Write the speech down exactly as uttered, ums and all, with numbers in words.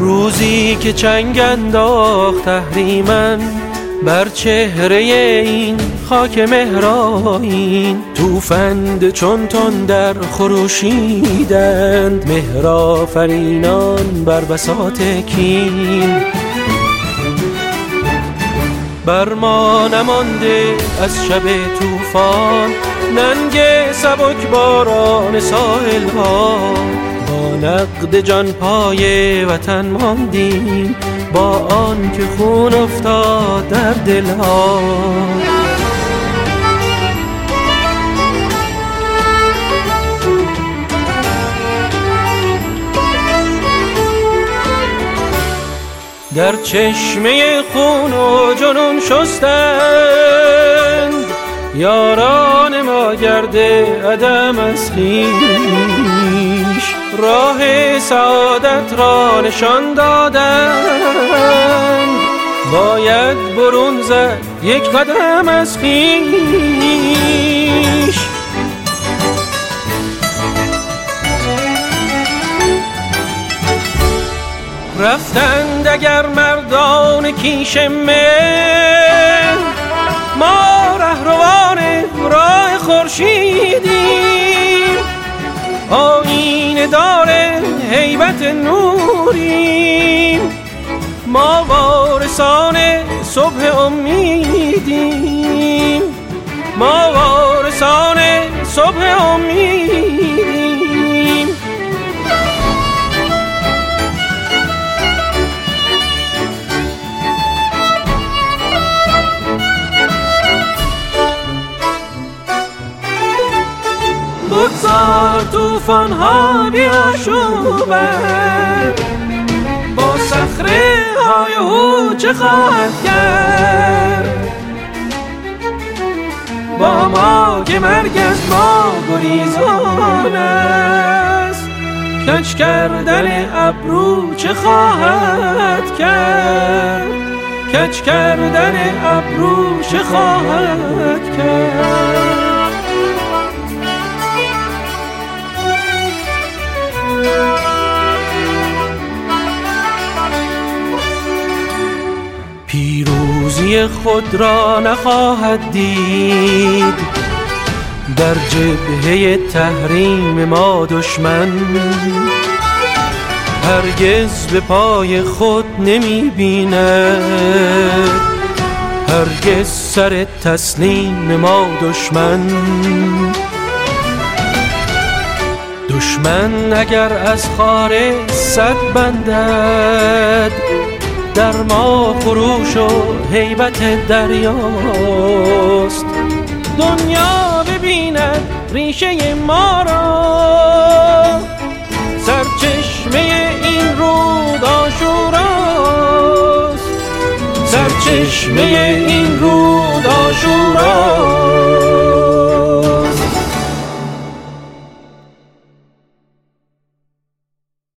روزی که چنگ انداخت تحریمن بر چهره این خاک مهرآیین، توفند چون تندر خروشیدند مهرآفرینان بر بساط کین. بر ما نمانده از شب طوفان ننگ سبک باران ساحل ها، با نقد جان پای وطن ماندیم با آن که خون افتاد در دل ها. در چشمه خون و جنون شستند یاران ما گرد عدم از خویش، راه سعادت را نشان دادند باید برون زد یک قدم از خویش. رفتند اگر مردان کیش مهر، ما رهروان راه خورشیدیم، آیینه دار هیبت نوریم، ما وارثان صبح امیدیم، ما وارثان صبح امیدیم. بگذار طوفان ها بیاشوبند، با صخره های او چه خواهد کرد؟ با ما که مرگ از ما گریزان است، کج کردن ابرو چه خواهد کرد؟ کج کردن ابرو چه خواهد کرد؟ پیروزی خود را نخواهد دید در جبهه تحریم ما دشمن، هرگز به پای خود نمی بیند، هرگز سر تسلیم ما دشمن. دشمن اگر از خاره صد بندد، در ما خروش و هیبت دریاست، دنیا ببیند ریشه ما را، سرچشمه این رود آشوراست، سرچشمه این رود آشوراست.